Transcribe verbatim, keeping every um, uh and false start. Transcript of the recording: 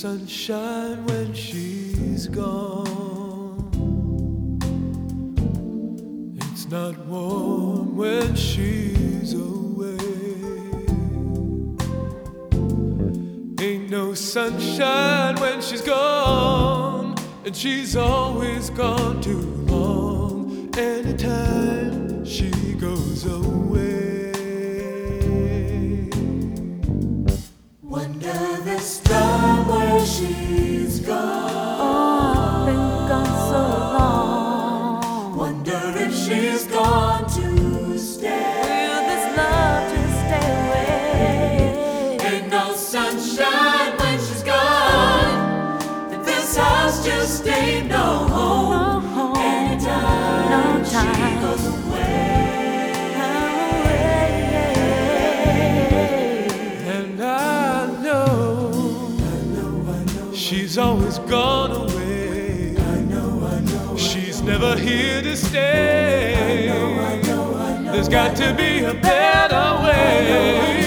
sunshine when she's gone. It's not warm when she's away. Ain't no sunshine when she's gone, and she's always gone too long. Anytime she goes away, wonder this time where she's gone. Oh, been gone so long. Wonder if she's gone to stay. Will this love just stay away? Ain't no sunshine when she's gone, and this house just ain't no home. No home. Anytime No she time. goes away. and I know, I know, I know, she's always gone away. I know, I know, She's never here to stay. I know, I know, I know. There's got to be a better way.